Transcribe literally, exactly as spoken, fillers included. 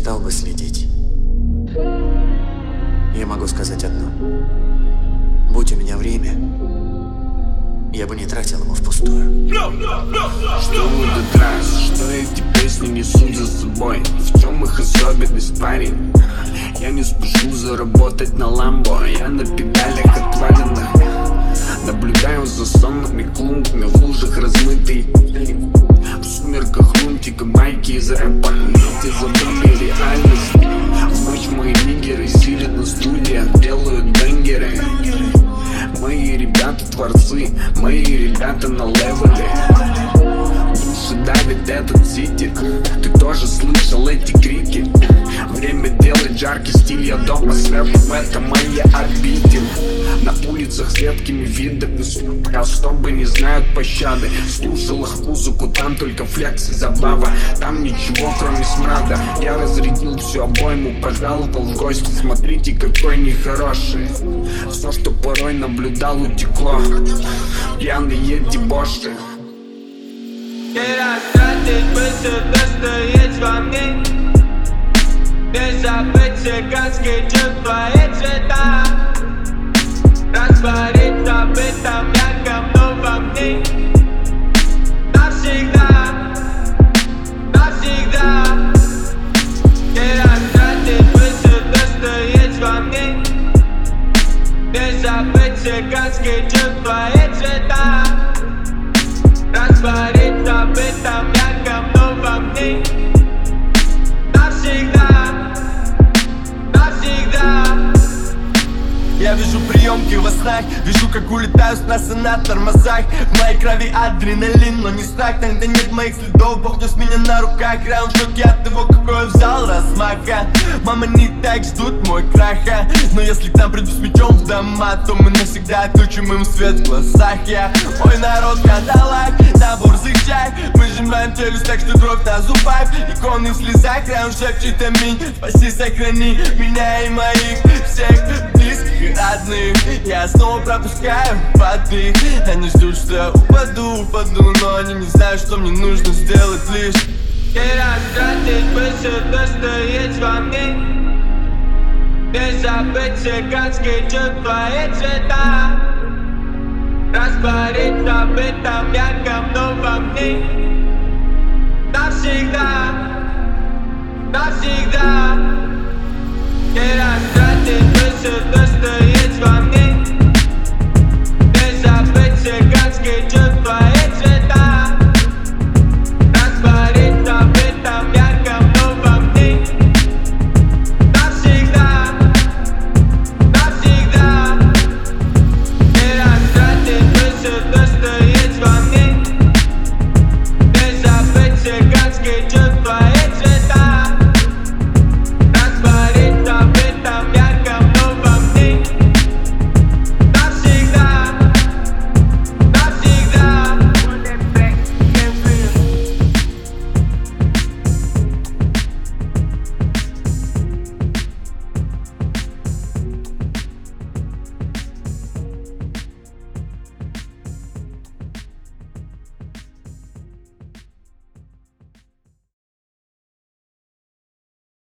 стал бы следить. Я могу сказать одно. Будь у меня время, я бы не тратил его впустую. Что в этот раз, что эти песни несут за собой? В чем их особенность, парень? Я не спешу заработать на ламбо, я на педалях отваленных. Наблюдаю за сонными клумбами, в лужах размытые. В сумерках лунтика байки из рэпа. Эти забыли реальность. В ночь мои нигеры сидят на студиях, делают бенгеры. Мои ребята творцы, мои ребята на левеле. Души давит этот сити. Ты тоже слышал эти крики? Время делать жаркий стиль, я дома с рэпом, это моя обитель. На улицах с редкими видами, сука, чтобы не знают пощады. Слушал их музыку, там только флекс и забава. Там ничего кроме смрада. Я разрядил всю обойму, пожаловал в гости. Смотрите, какой нехороший. Все, что порой наблюдал, утекло. Пьяные дебоши. Не растратить мысль, то, что есть во мне. Не забыть цыганские чувства и цвета. Раствориться в этом ярком новом дне. Навсегда, навсегда. Не растратить мысль, то, что есть во мне. Не забыть цыганские чувства и цвета. Раствориться в этом ярком новом дне. Навсегда, навсегда. Я вижу приемки во снах, вижу, как улетаю с трассы на тормозах. В моей крови адреналин, но не страх. Тогда нет моих следов, Бог нес меня на руках. Раунд в шоке от того, какой взял размаха. Мама не так ждут мой краха. Но если к нам придут с мечом в дома, то мы навсегда отключим им свет в глазах. Я мой народ кадалак, на борзых чай. Мы сжимаем челюсть так, что кровь на зубах. Иконы в слезах, раунд шепчет аминь. Спаси, сохрани меня и моих всех близких и родных. Я снова пропускаю подых. Они ждут, что я упаду, упаду, но они не знают, что мне нужно сделать лишь. Не растратить мысль, то, что есть во мне. Не забыть цыганские чувства и цвета. Раствориться в этом ярком новом дне. Навсегда.